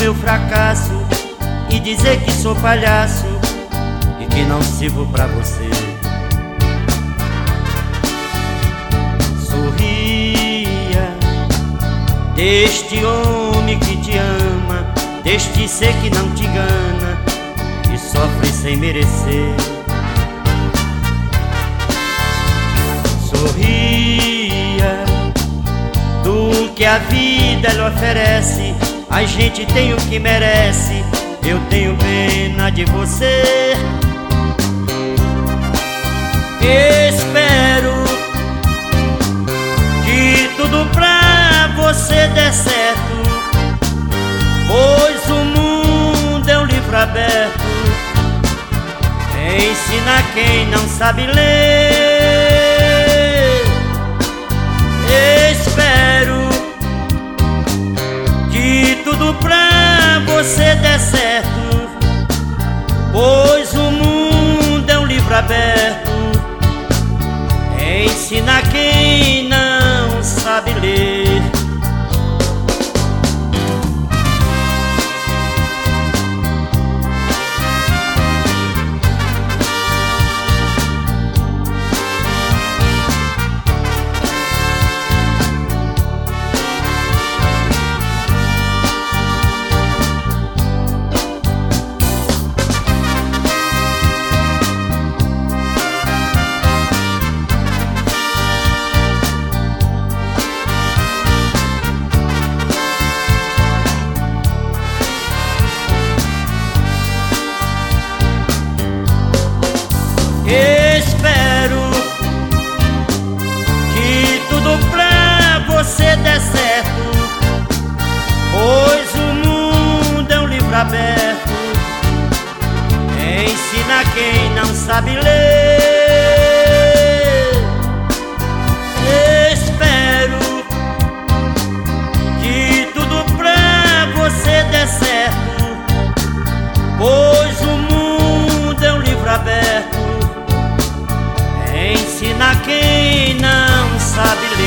meu fracasso e dizer que sou palhaço e que não sirvo pra você. Sorria deste homem que te ama, deste ser que não te engana e sofre sem merecer. Sorria do que a vida lhe oferece. A gente tem o que merece. Eu tenho pena de você. Espero que tudo pra você dê certo, pois o mundo é um livro aberto. Ensina quem não sabe ler. Espero que tudo pra você dê certo, pois o mundo é um livro aberto. Ensina quem não sabe ler. Espero que tudo pra você dê certo, pois o mundo é um livro aberto. Ensina quem não sabe ler. Espero que tudo pra você dê certo, pois o mundo é um livro aberto. Ensina quem não sabe ler.